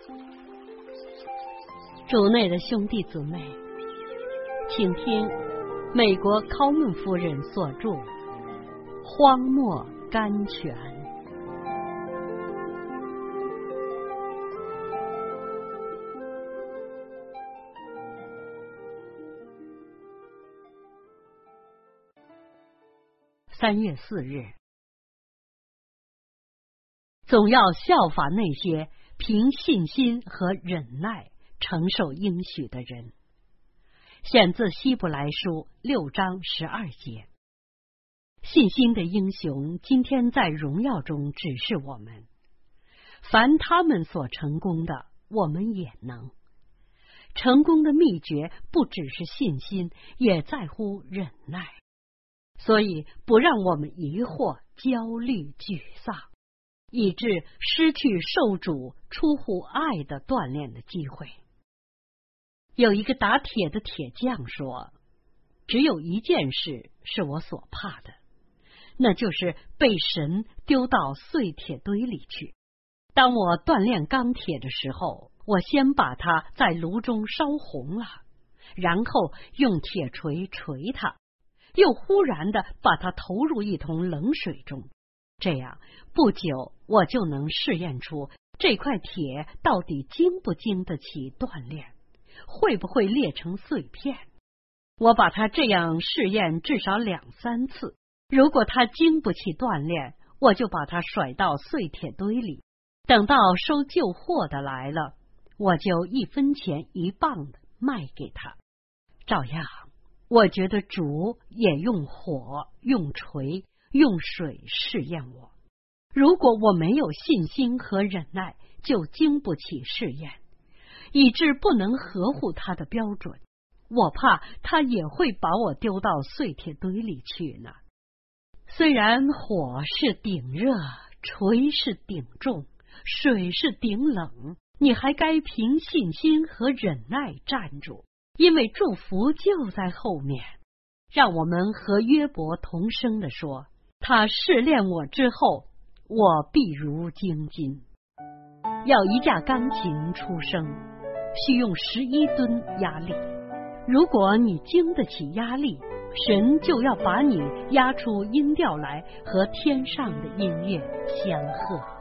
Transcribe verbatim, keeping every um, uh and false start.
主内的兄弟姊妹，请听美国考门夫人所著《荒漠甘泉》。三月四日，总要效法那些凭信心和忍耐承受应许的人。选自希伯来书六章十二节。信心的英雄今天在荣耀中指示我们，凡他们所成功的，我们也能。成功的秘诀不只是信心，也在乎忍耐。所以不让我们疑惑、焦虑、沮丧，以致失去受主出乎爱的锻炼的机会。有一个打铁的铁匠说，只有一件事是我所怕的，那就是被神丢到碎铁堆里去。当我锻炼钢铁的时候，我先把它在炉中烧红了，然后用铁锤锤它，又忽然的把它投入一桶冷水中，这样不久我就能试验出这块铁到底经不经得起锻炼，会不会裂成碎片。我把它这样试验至少两三次，如果它经不起锻炼，我就把它甩到碎铁堆里，等到收旧货的来了，我就一分钱一磅的卖给他。照样我觉得主也用火、用锤、用水试验我。如果我没有信心和忍耐，就经不起试验，以致不能合乎他的标准。我怕他也会把我丢到碎铁堆里去呢。虽然火是顶热，锤是顶重，水是顶冷，你还该凭信心和忍耐站住，因为祝福就在后面。让我们和约伯同声地说，他试炼我之后，我必如精金。要一架钢琴出声，需用十一吨压力。如果你经得起压力，神就要把你压出音调来，和天上的音乐相和。